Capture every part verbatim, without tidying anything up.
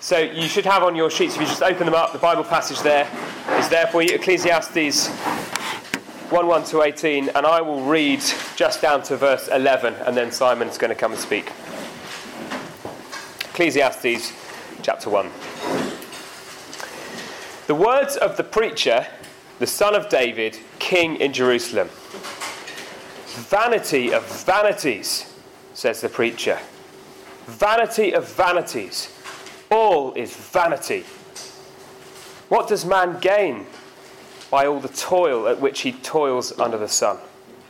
So you should have on your sheets, if you just open them up, the Bible passage there is there for you, Ecclesiastes one one to eighteen, and I will read just down to verse eleven, and then Simon's going to come and speak. Ecclesiastes chapter one. The words of the preacher, the son of David, king in Jerusalem. Vanity of vanities, says the preacher. Vanity of vanities. All is vanity. What does man gain by all the toil at which he toils under the sun?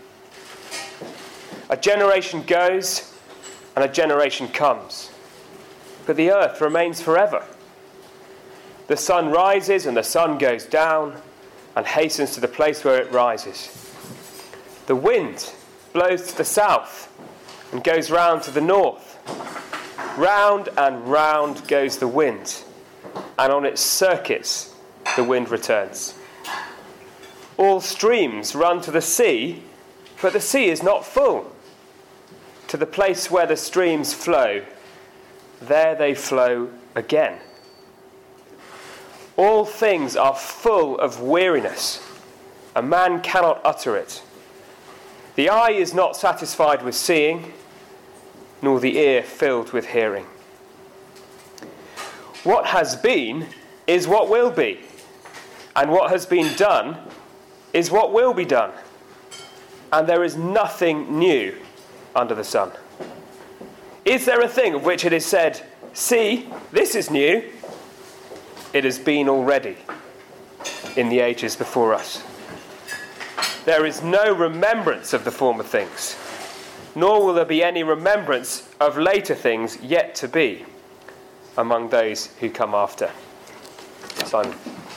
A generation goes and a generation comes, but the earth remains forever. The sun rises and the sun goes down and hastens to the place where it rises. The wind blows to the south and goes round to the north. Round and round goes the wind, and on its circuits the wind returns. All streams run to the sea, but the sea is not full. To the place where the streams flow, there they flow again. All things are full of weariness. A man cannot utter it. The eye is not satisfied with seeing, nor the ear filled with hearing. What has been is what will be, and what has been done is what will be done, and there is nothing new under the sun. Is there a thing of which it is said, "See, this is new"? It has been already in the ages before us. There is no remembrance of the former things, nor will there be any remembrance of later things yet to be among those who come after. Simon.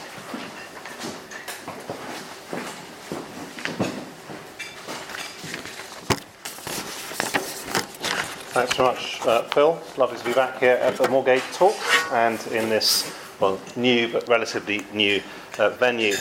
Thanks very much, uh, Phil. Lovely to be back here at the Moorgate Talks and in this, well, new but relatively new uh, venue.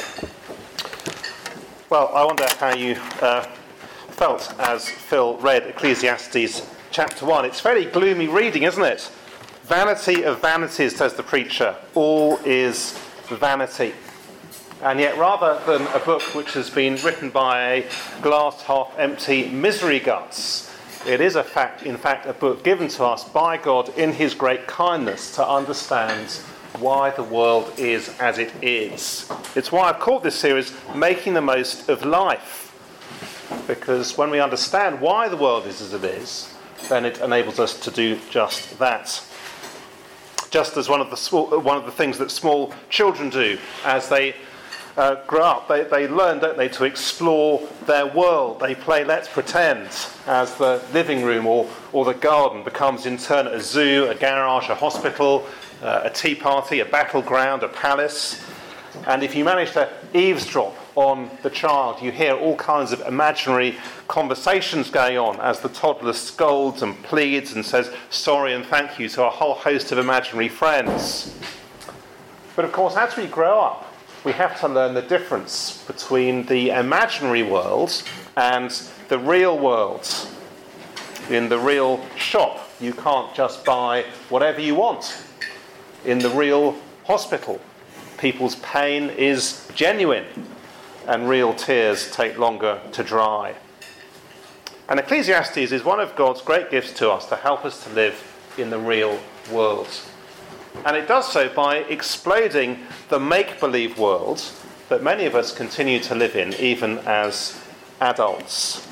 Well, I wonder how you uh, felt as Phil read Ecclesiastes chapter one. It's very gloomy reading, isn't it? Vanity of vanities, says the preacher. All is vanity. And yet, rather than a book which has been written by a glass half empty misery guts, it is a fact, in fact, a book given to us by God in his great kindness to understand why the world is as it is. It's why I've called this series Making the Most of Life. Because when we understand why the world is as it is, then it enables us to do just that. Just as one of the small, one of the things that small children do as they uh, grow up, they, they learn, don't they, to explore their world. They play Let's Pretend as the living room or, or the garden becomes in turn a zoo, a garage, a hospital, uh, a tea party, a battleground, a palace. And if you manage to eavesdrop on the child, you hear all kinds of imaginary conversations going on as the toddler scolds and pleads and says sorry and thank you to a whole host of imaginary friends. But of course, as we grow up, we have to learn the difference between the imaginary world and the real world. In the real shop, you can't just buy whatever you want. In the real hospital, people's pain is genuine, and real tears take longer to dry. And Ecclesiastes is one of God's great gifts to us to help us to live in the real world. And it does so by exploding the make-believe world that many of us continue to live in, even as adults.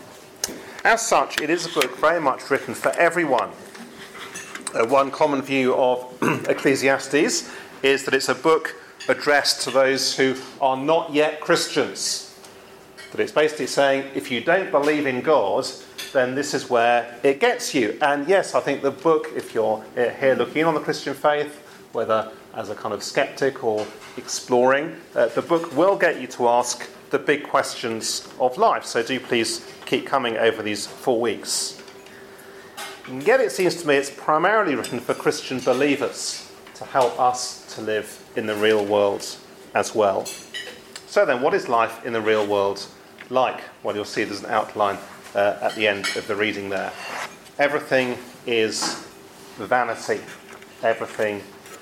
As such, it is a book very much written for everyone. Uh, one common view of Ecclesiastes is that it's a book addressed to those who are not yet Christians. That it's basically saying, if you don't believe in God, then this is where it gets you. And yes, I think the book, if you're here looking in on the Christian faith, whether as a kind of skeptic or exploring, uh, the book will get you to ask the big questions of life. So do please keep coming over these four weeks. And yet it seems to me it's primarily written for Christian believers to help us to live in the real world as well. So then, what is life in the real world like? Well, you'll see there's an outline uh, at the end of the reading there. Everything is vanity. Everything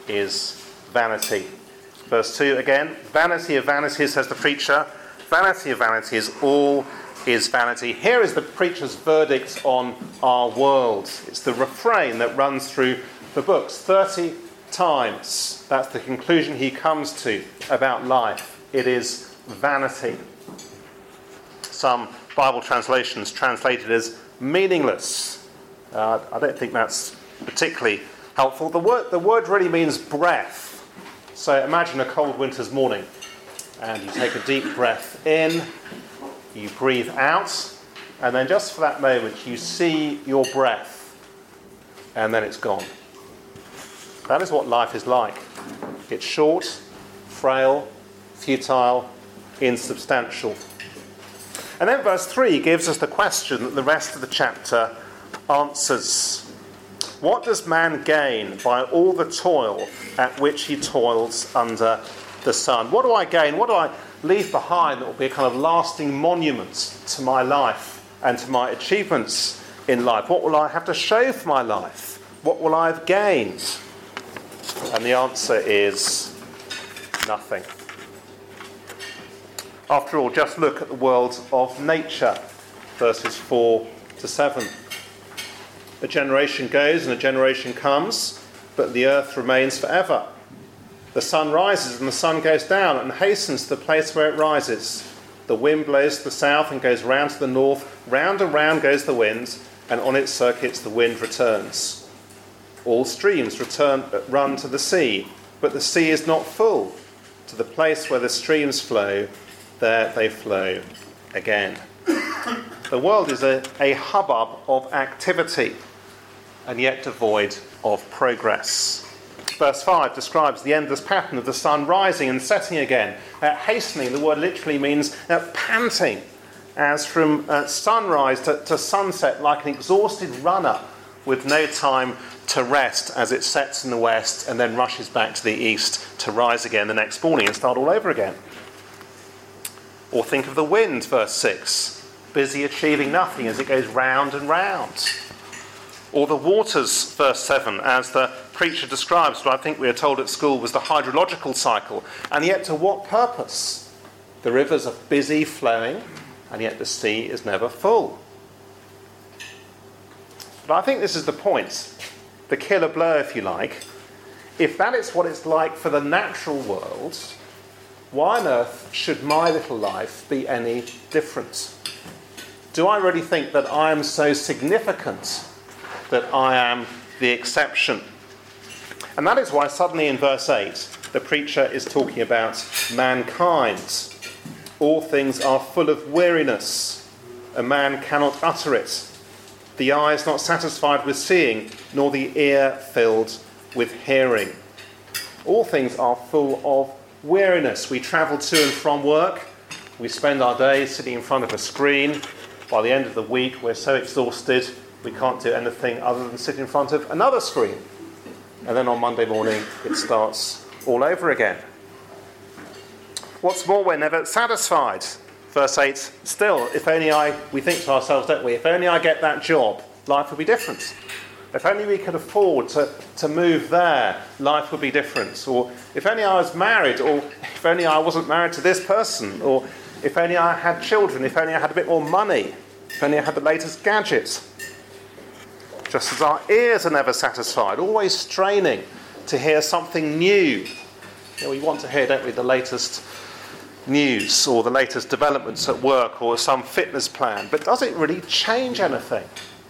is vanity. Verse two again, vanity of vanities, says the preacher. Vanity of vanities, all is vanity. Here is the preacher's verdict on our world. It's the refrain that runs through the books thirty times. That's the conclusion he comes to about life. It is vanity. Some Bible translations translate it as meaningless. Uh, I don't think that's particularly helpful. The word, the word really means breath. So imagine a cold winter's morning, and you take a deep breath in, you breathe out, and then just for that moment you see your breath, and then it's gone. That is what life is like. It's short, frail, futile, insubstantial. And then verse three gives us the question that the rest of the chapter answers. What does man gain by all the toil at which he toils under the sun? What do I gain? What do I leave behind that will be a kind of lasting monument to my life and to my achievements in life? What will I have to show for my life? What will I have gained? And the answer is nothing. After all, just look at the world of nature, verses four to seven. A generation goes and a generation comes, but the earth remains forever. The sun rises and the sun goes down and hastens to the place where it rises. The wind blows to the south and goes round to the north. Round and round goes the wind, and on its circuits the wind returns. All streams return, run to the sea, but the sea is not full. To the place where the streams flow, there they flow again. The world is a, a hubbub of activity, and yet devoid of progress. Verse five describes the endless pattern of the sun rising and setting again. Uh, hastening, the word literally means uh, panting, as from uh, sunrise to, to sunset, like an exhausted runner with no time to rest as it sets in the west and then rushes back to the east to rise again the next morning and start all over again. Or think of the wind, verse six, busy achieving nothing as it goes round and round. Or the waters, verse seven, as the preacher describes what I think we are told at school was the hydrological cycle. And yet to what purpose? The rivers are busy flowing, and yet the sea is never full. But I think this is the point, the killer blow, if you like. If that is what it's like for the natural world, why on earth should my little life be any different? Do I really think that I am so significant that I am the exception? And that is why suddenly in verse eight, the preacher is talking about mankind. All things are full of weariness. A man cannot utter it. The eye is not satisfied with seeing, nor the ear filled with hearing. All things are full of weariness. We travel to and from work. We spend our days sitting in front of a screen. By the end of the week, we're so exhausted, we can't do anything other than sit in front of another screen. And then on Monday morning, it starts all over again. What's more, we're never satisfied. Verse eight, still, if only I, we think to ourselves, don't we, if only I get that job, life would be different. If only we could afford to, to move there, life would be different. Or if only I was married, or if only I wasn't married to this person, or if only I had children, if only I had a bit more money, if only I had the latest gadget. Just as our ears are never satisfied, always straining to hear something new. You know, we want to hear, don't we, the latest news or the latest developments at work or some fitness plan. But does it really change anything?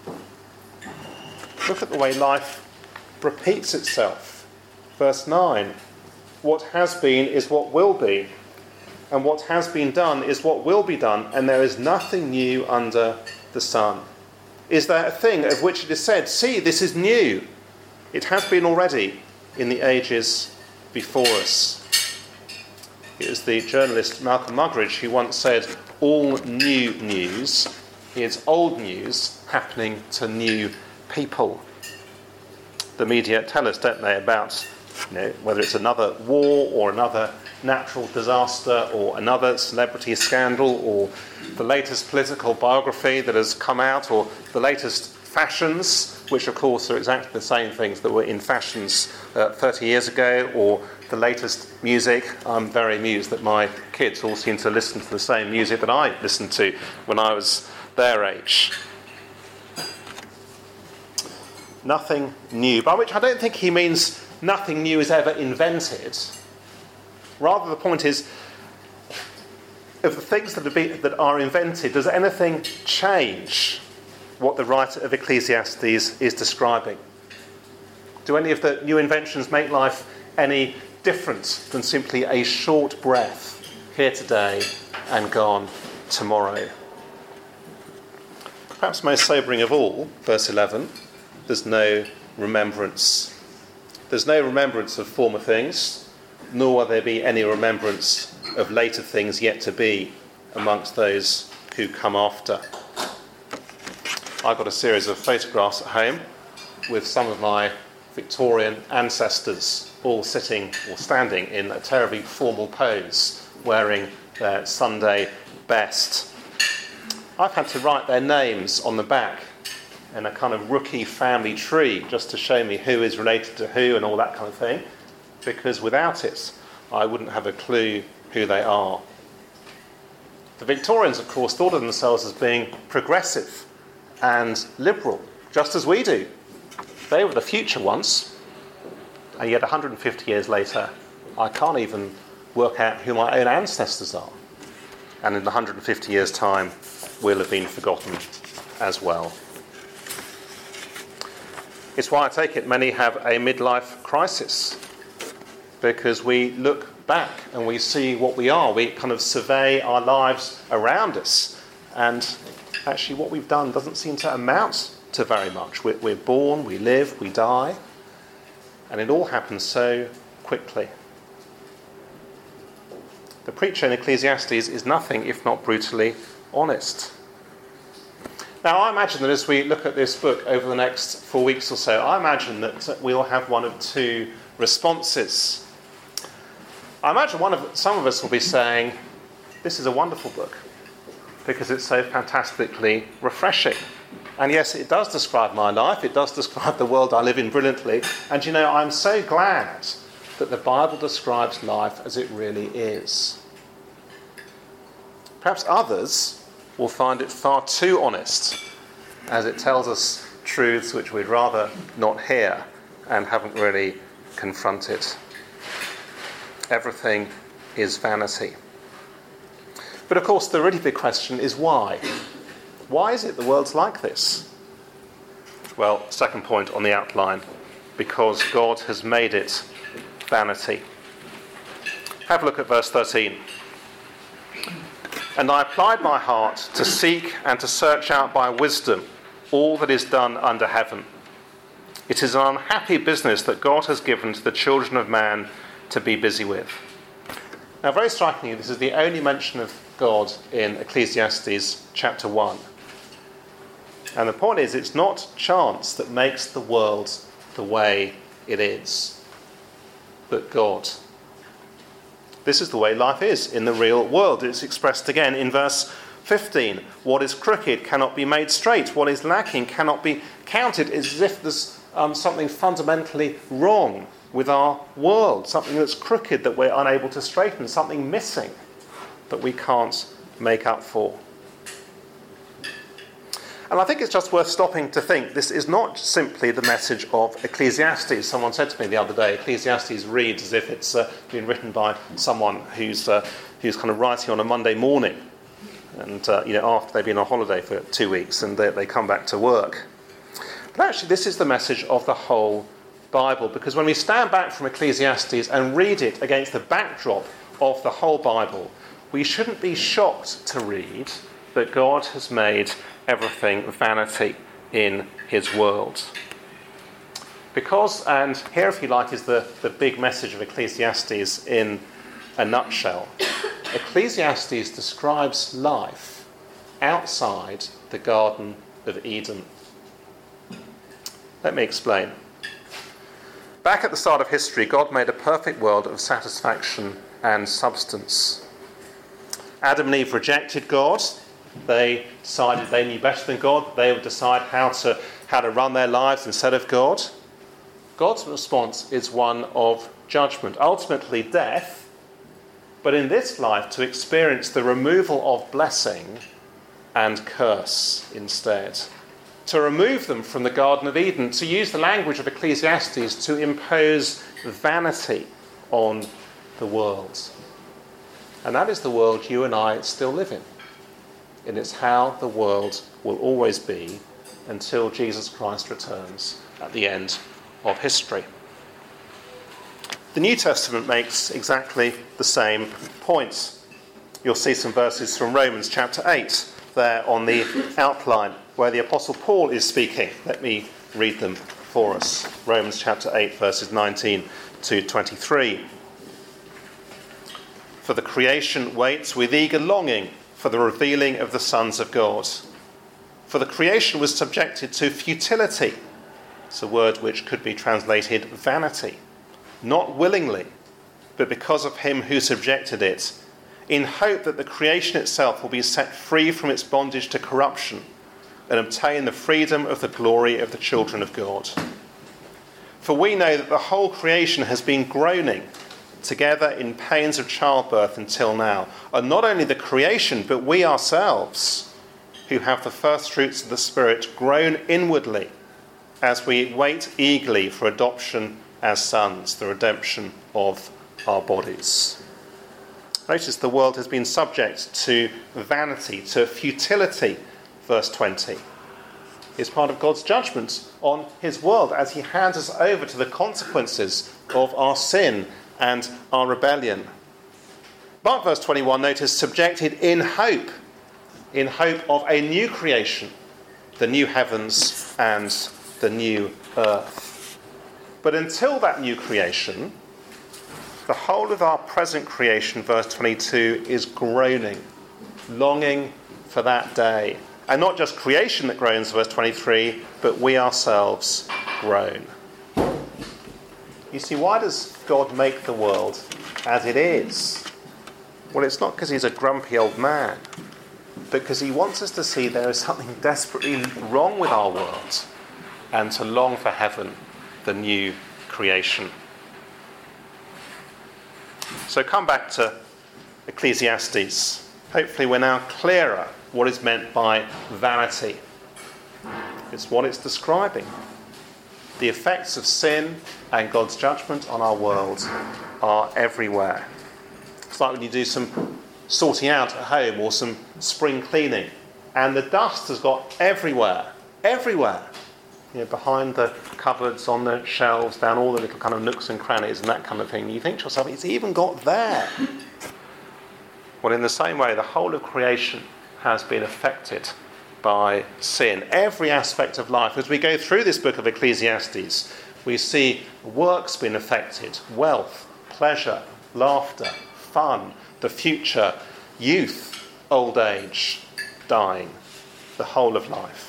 Look at the way life repeats itself. Verse nine, what has been is what will be, and what has been done is what will be done, and there is nothing new under the sun. Is there a thing of which it is said, see, this is new? It has been already in the ages before us. It was the journalist Malcolm Muggeridge who once said, all new news is old news happening to new people. The media tell us, don't they, about you know, whether it's another war or another natural disaster or another celebrity scandal or the latest political biography that has come out or the latest fashions, which of course are exactly the same things that were in fashions uh, thirty years ago, or the latest music. I'm very amused that my kids all seem to listen to the same music that I listened to when I was their age. Nothing new, by which I don't think he means nothing new is ever invented. Rather, the point is, of the things that are, be, that are invented, does anything change what the writer of Ecclesiastes is describing? Do any of the new inventions make life any different than simply a short breath, here today and gone tomorrow? Perhaps most sobering of all, verse eleven, there's no remembrance. There's no remembrance of former things, nor will there be any remembrance of later things yet to be amongst those who come after. I've got a series of photographs at home with some of my Victorian ancestors all sitting or standing in a terribly formal pose, wearing their Sunday best. I've had to write their names on the back in a kind of rookie family tree just to show me who is related to who and all that kind of thing, because without it I wouldn't have a clue who they are. The Victorians, of course, thought of themselves as being progressive and liberal, just as we do. They were the future once, and yet one hundred fifty years later, I can't even work out who my own ancestors are. And in one hundred fifty years' time, we'll have been forgotten as well. It's why I take it many have a midlife crisis, because we look back and we see what we are. We kind of survey our lives around us, and actually what we've done doesn't seem to amount to very much. We're, we're born, we live, we die, and it all happens so quickly. The preacher in Ecclesiastes is nothing if not brutally honest. Now, I imagine that as we look at this book over the next four weeks or so, I imagine that we'll have one of two responses. I imagine one of some of us will be saying, this is a wonderful book, because it's so fantastically refreshing. And yes, it does describe my life, it does describe the world I live in brilliantly, and you know, I'm so glad that the Bible describes life as it really is. Perhaps others will find it far too honest, as it tells us truths which we'd rather not hear and haven't really confronted. Everything is vanity. But of course, the really big question is why? Why is it the world's like this? Well, second point on the outline, because God has made it vanity. Have a look at verse thirteen. And I applied my heart to seek and to search out by wisdom all that is done under heaven. It is an unhappy business that God has given to the children of man to be busy with. Now, very strikingly, this is the only mention of God in Ecclesiastes chapter one. And the point is, it's not chance that makes the world the way it is, but God. This is the way life is in the real world. It's expressed again in verse fifteen. What is crooked cannot be made straight. What is lacking cannot be counted. It's as if there's um, something fundamentally wrong with our world, something that's crooked that we're unable to straighten, something missing that we can't make up for. And I think it's just worth stopping to think this is not simply the message of Ecclesiastes. Someone said to me the other day, Ecclesiastes reads as if it's uh, been written by someone who's uh, who's kind of writing on a Monday morning, and uh, you know, after they've been on holiday for two weeks and they, they come back to work. But actually, this is the message of the whole Bible, because when we stand back from Ecclesiastes and read it against the backdrop of the whole Bible, we shouldn't be shocked to read that God has made everything vanity in his world. Because, and here if you like is the, the big message of Ecclesiastes in a nutshell, Ecclesiastes describes life outside the Garden of Eden. Let me explain. Back at the start of history, God made a perfect world of satisfaction and substance. Adam and Eve rejected God. They decided they knew better than God. They would decide how to how to run their lives instead of God. God's response is one of judgment, ultimately death, but in this life to experience the removal of blessing and curse instead. To remove them from the Garden of Eden, to use the language of Ecclesiastes, to impose vanity on the world. And that is the world you and I still live in. And it's how the world will always be until Jesus Christ returns at the end of history. The New Testament makes exactly the same points. You'll see some verses from Romans chapter eight there on the outline where the Apostle Paul is speaking. Let me read them for us. Romans chapter eight, verses nineteen to twenty-three. For the creation waits with eager longing for the revealing of the sons of God. For the creation was subjected to futility. It's a word which could be translated vanity. Not willingly, but because of him who subjected it, in hope that the creation itself will be set free from its bondage to corruption and obtain the freedom of the glory of the children of God. For we know that the whole creation has been groaning together in pains of childbirth until now. And not only the creation, but we ourselves, who have the first fruits of the Spirit, groan inwardly as we wait eagerly for adoption as sons, the redemption of our bodies. Notice the world has been subject to vanity, to futility, verse twenty. It's part of God's judgment on his world as he hands us over to the consequences of our sin and our rebellion. But verse twenty-one, notice, subjected in hope, in hope of a new creation, the new heavens and the new earth. But until that new creation, the whole of our present creation, verse twenty-two, is groaning, longing for that day. And not just creation that groans, verse twenty-three, but we ourselves groan. You see, why does God make the world as it is? Well, it's not because he's a grumpy old man, but because he wants us to see there is something desperately wrong with our world and to long for heaven, the new creation. So come back to Ecclesiastes. Hopefully we're now clearer what is meant by vanity. It's what it's describing. The effects of sin and God's judgment on our world are everywhere. It's like when you do some sorting out at home or some spring cleaning and the dust has got everywhere, everywhere. You know, behind the cupboards, on the shelves, down all the little kind of nooks and crannies and that kind of thing. You think to yourself, it's even got there. Well, in the same way, the whole of creation has been affected by sin. Every aspect of life. As we go through this book of Ecclesiastes, we see work's been affected, wealth, pleasure, laughter, fun, the future, youth, old age, dying, the whole of life.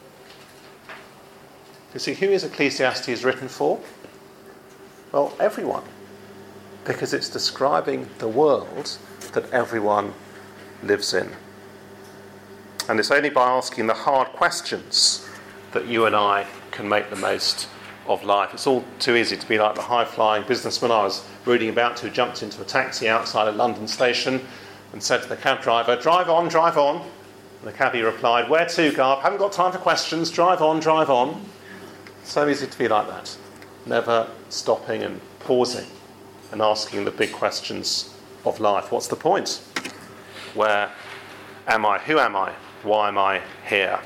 You see, who is Ecclesiastes written for? Well, everyone. Because it's describing the world that everyone lives in. And it's only by asking the hard questions that you and I can make the most of life. It's all too easy to be like the high-flying businessman I was reading about who jumped into a taxi outside a London station and said to the cab driver, "Drive on, drive on." And the cabbie replied, "Where to, Garb? Haven't got time for questions. Drive on, drive on." So easy to be like that. Never stopping and pausing and asking the big questions of life. What's the point? Where am I? Who am I? Why am I here?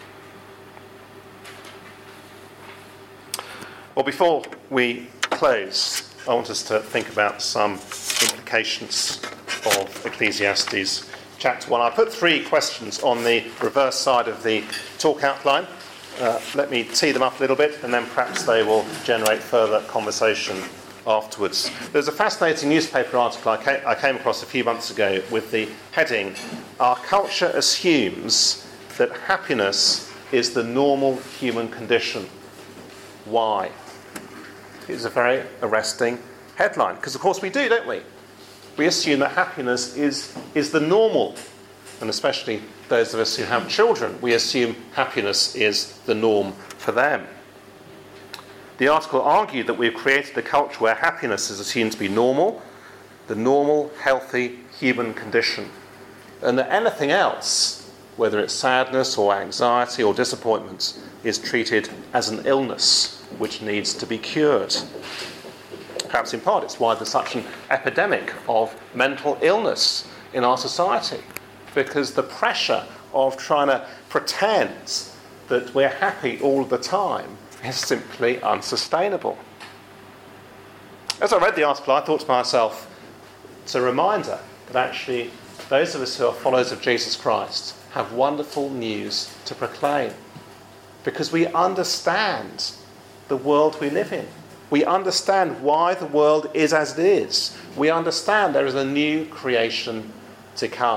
Well, before we close, I want us to think about some implications of Ecclesiastes chapter one. I put three questions on the reverse side of the talk outline. Uh, let me tee them up a little bit, and then perhaps they will generate further conversation afterwards. There's a fascinating newspaper article I came, I came across a few months ago with the heading, "Our culture assumes that happiness is the normal human condition. Why?" It's a very arresting headline, because of course we do, don't we? We assume that happiness is, is the normal And especially those of us who have children, we assume happiness is the norm for them. The article argued that we've created a culture where happiness is assumed to be normal, the normal, healthy human condition, and that anything else, whether it's sadness or anxiety or disappointment, is treated as an illness which needs to be cured. Perhaps in part it's why there's such an epidemic of mental illness in our society, because the pressure of trying to pretend that we're happy all the time is simply unsustainable. As I read the article, I thought to myself, it's a reminder that actually those of us who are followers of Jesus Christ have wonderful news to proclaim, because we understand the world we live in. We understand why the world is as it is. We understand there is a new creation to come.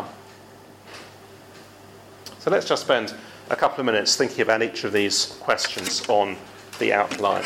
So let's just spend a couple of minutes thinking about each of these questions on the outline.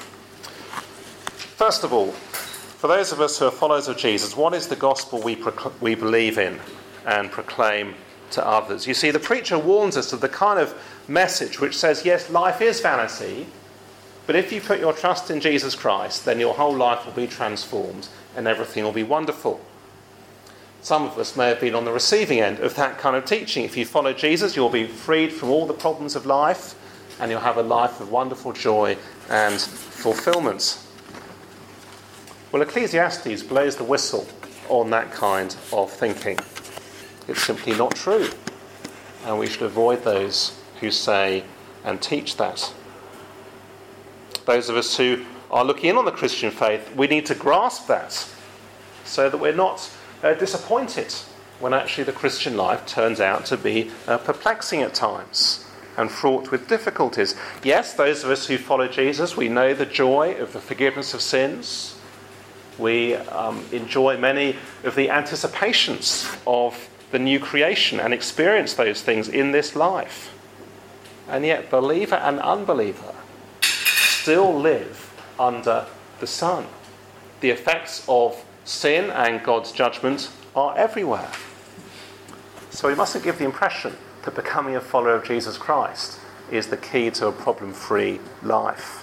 First of all, for those of us who are followers of Jesus, what is the gospel we proc- we believe in and proclaim to others? You see, the preacher warns us of the kind of message which says, yes, life is vanity, but if you put your trust in Jesus Christ, then your whole life will be transformed and everything will be wonderful. Some of us may have been on the receiving end of that kind of teaching. If you follow Jesus, you'll be freed from all the problems of life, and you'll have a life of wonderful joy and fulfillment. Well, Ecclesiastes blows the whistle on that kind of thinking. It's simply not true, and we should avoid those who say and teach that. Those of us who are looking in on the Christian faith, we need to grasp that so that we're not uh, disappointed when actually the Christian life turns out to be uh, perplexing at times and fraught with difficulties. Yes, those of us who follow Jesus, we know the joy of the forgiveness of sins. We um, enjoy many of the anticipations of the new creation and experience those things in this life. And yet, believer and unbeliever still live under the sun. The effects of sin and God's judgment are everywhere. So we mustn't give the impression that becoming a follower of Jesus Christ is the key to a problem-free life.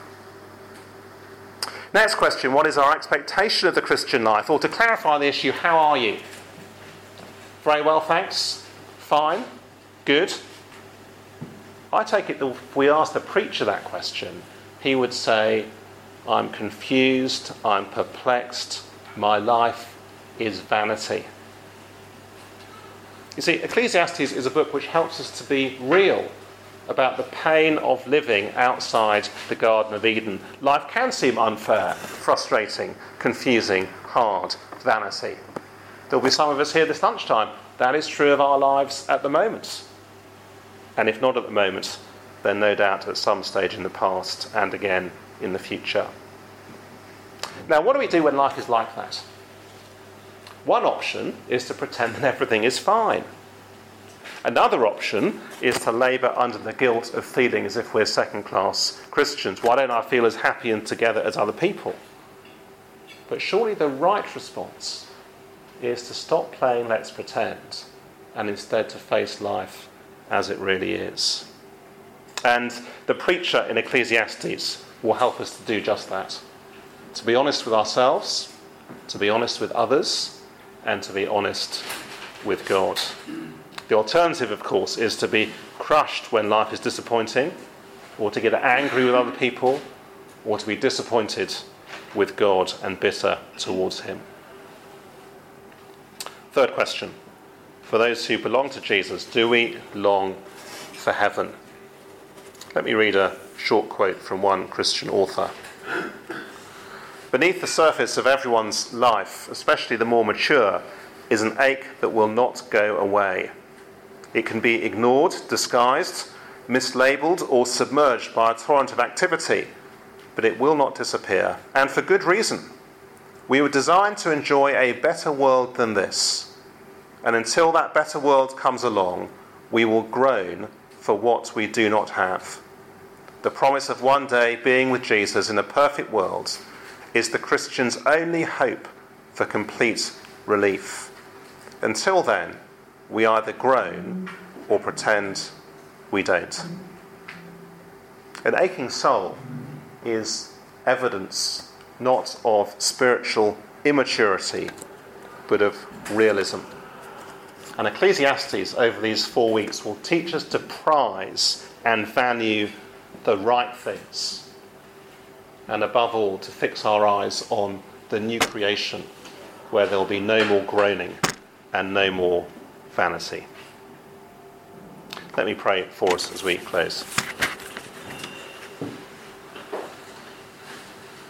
Next question, what is our expectation of the Christian life? Or to clarify the issue, how are you? Very well, thanks. Fine. Good. I take it that if we ask the preacher that question, he would say, I'm confused, I'm perplexed, my life is vanity. You see, Ecclesiastes is a book which helps us to be real about the pain of living outside the Garden of Eden. Life can seem unfair, frustrating, confusing, hard, vanity. There'll be some of us here this lunchtime. That is true of our lives at the moment. And if not at the moment, then no doubt at some stage in the past and again in the future. Now, what do we do when life is like that? One option is to pretend that everything is fine. Another option is to labour under the guilt of feeling as if we're second-class Christians. Why don't I feel as happy and together as other people? But surely the right response is to stop playing let's pretend and instead to face life as it really is. And the preacher in Ecclesiastes will help us to do just that. To be honest with ourselves, to be honest with others, and to be honest with God. The alternative, of course, is to be crushed when life is disappointing, or to get angry with other people, or to be disappointed with God and bitter towards him. Third question. For those who belong to Jesus, do we long for heaven? Let me read a short quote from one Christian author. Beneath the surface of everyone's life, especially the more mature, is an ache that will not go away. It can be ignored, disguised, mislabeled, or submerged by a torrent of activity, but it will not disappear, and for good reason. We were designed to enjoy a better world than this, and until that better world comes along, we will groan for what we do not have. The promise of one day being with Jesus in a perfect world is the Christian's only hope for complete relief. Until then, we either groan or pretend we don't. An aching soul is evidence not of spiritual immaturity, but of realism. And Ecclesiastes over these four weeks will teach us to prize and value the right things, and above all to fix our eyes on the new creation, where there will be no more groaning and no more vanity. Let me pray for us as we close.